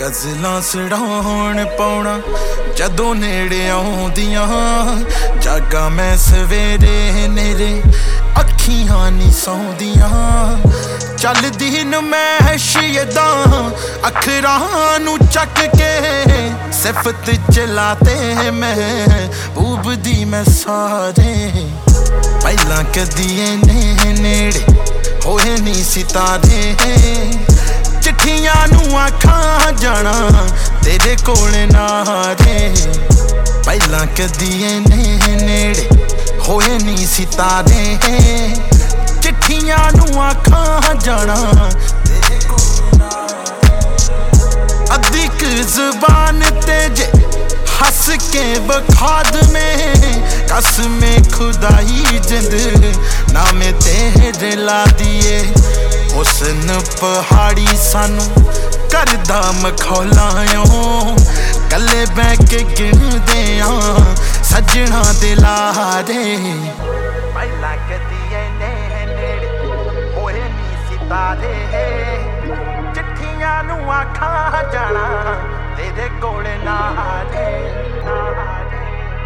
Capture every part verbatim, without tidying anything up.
गज़लां सड़ाउण पाउणा जदों नेड़े आउंदियां जागा मैं सवेरे नेरे अखियां नी सौंदियां चलदी नमैश यदां अखरां नू चक के सिफत चलाते महबूब दी मैं सारे पहलां कदी इन्ने नेड़े होए नी सितारे चिट्ठियां नू आखां जाना तेरे कोल नारे पहलां कदी इन्ने नेड़े होए नी सितारे चिट्ठियां नू आखां जाना तेरे कोल नारे अद्धी क ज़ुबान ते जे हंस के बखाद में कसमे खुदाई जिंद नामे तेरे ला दिए हुस्न पहाड़ी सानू करदा मखौलायो कल्ले बह के गिनदे आ सजना दे लारे पहला कदी इन्ने नेड़े होए नी सितारे चिट्ठियां नू आखां जाना तेरे कोल नारे नारे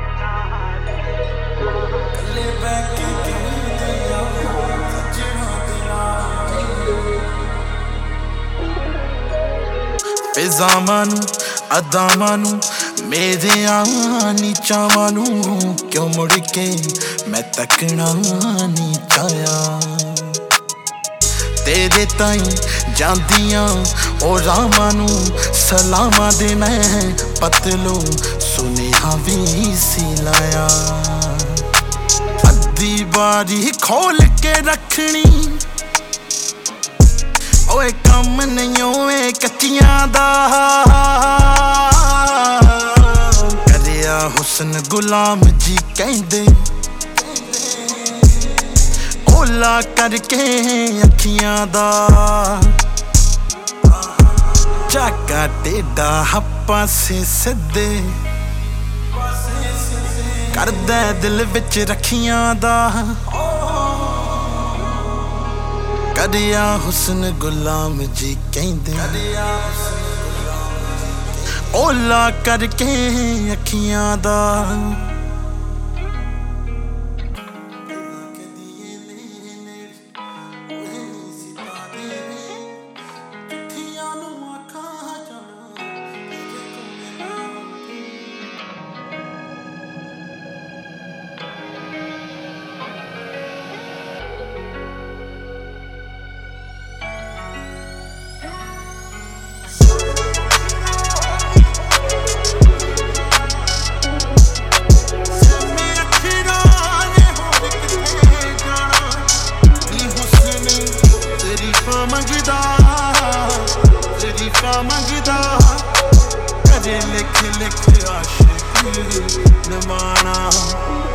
कल्ले बह के गिनदे आ सजना दे लारे फिज़ावां नू अदावां नू मेरे आनी चावां नू क्यों मुड़ के मैं तकना नी चाया तेरे ताईं जांदियां ओ रावां नू सलामां दे मैं पतलो सुनेहा भी सी लाया अद्धी बारी खोल के रखनी ओए कम नहीं ओए कच्चियां दा करिया हुस्न गुलाम जी कहंदे ओला करके अखियां दा चाका टेढ़ा हप्पा से सिद्धे करदा दिल विच रखियां दा करिया हुस्न गुलाम जी कहंदे ओला करके अखियां दा मंगदा तरीफा मंगदा करे लिख लिख आशिक नमाना।